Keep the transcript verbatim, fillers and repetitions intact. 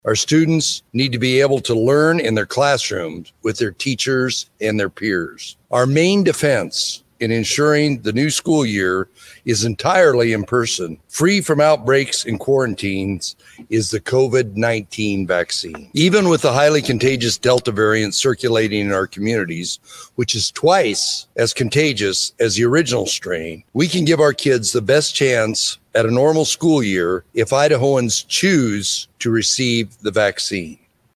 Our students need to be able to learn in their classrooms with their teachers and their peers. Our main defense in ensuring the new school year is entirely in person, free from outbreaks and quarantines, is the COVID nineteen vaccine. Even with the highly contagious Delta variant circulating in our communities, which is twice as contagious as the original strain, we can give our kids the best chance at a normal school year if Idahoans choose to receive the vaccine.